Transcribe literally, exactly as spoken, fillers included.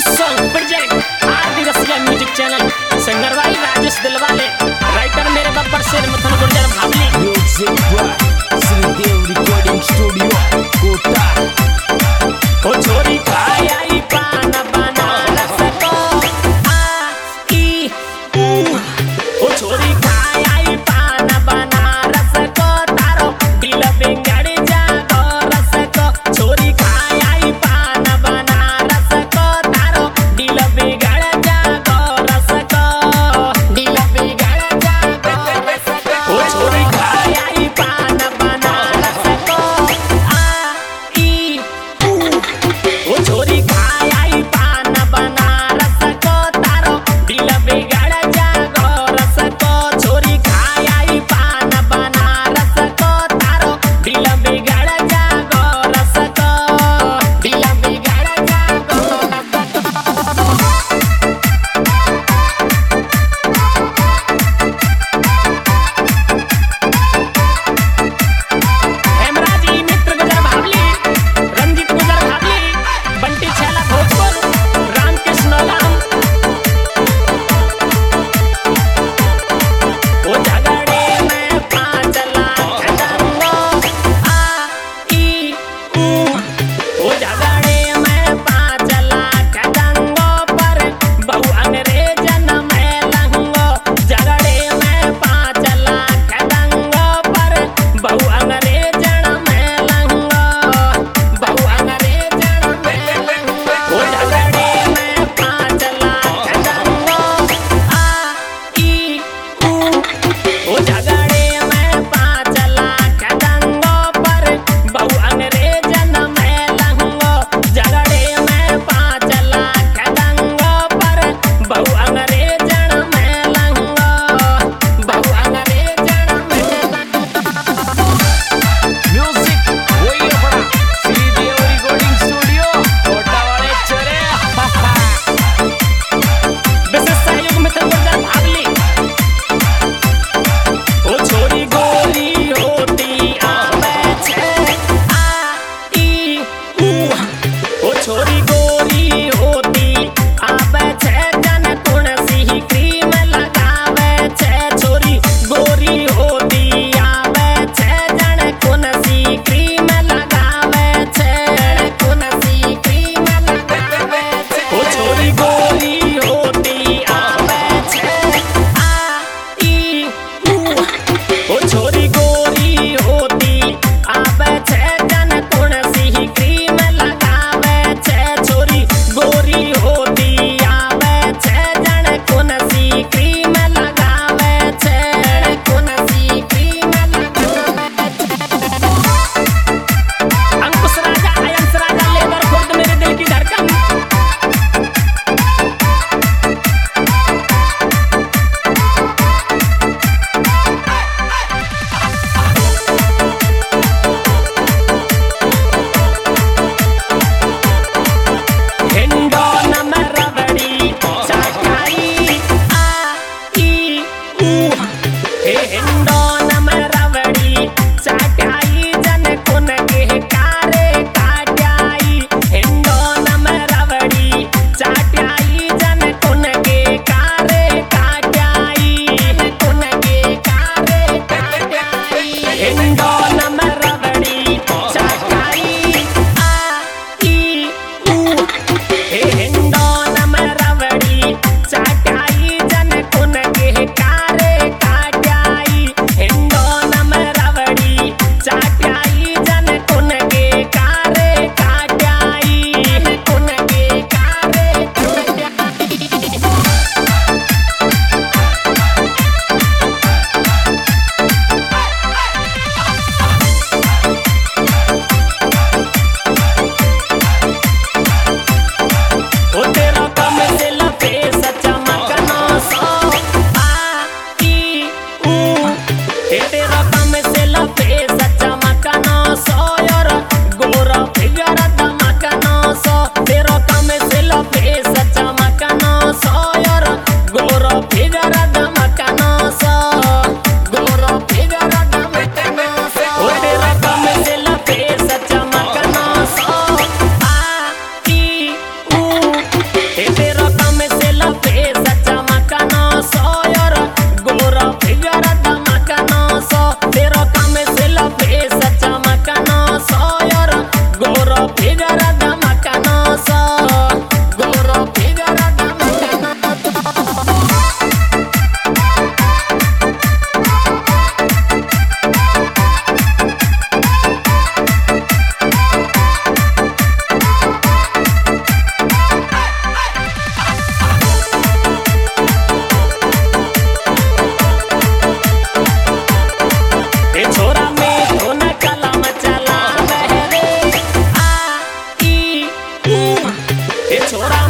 Song present RD Rasiya music channel singer भाई Rajesh Dilwale writer मेरे बब्बर शेर मथन गुर्जर भावली music by Shridev recording studio Kota. ओ छोरी खाई आई पान बनारस को आ ई ऊ ओ छोरी खाई आई पान बनारस को तारो दिल बिगड़ जा रस को छोरी खाई आई पान बनारस को तारो दिल बिगड़ जा रस को दिल बिगड़ जा रस को ओ छोरी खाई आई पान बनारस को आ ई ऊ छोरा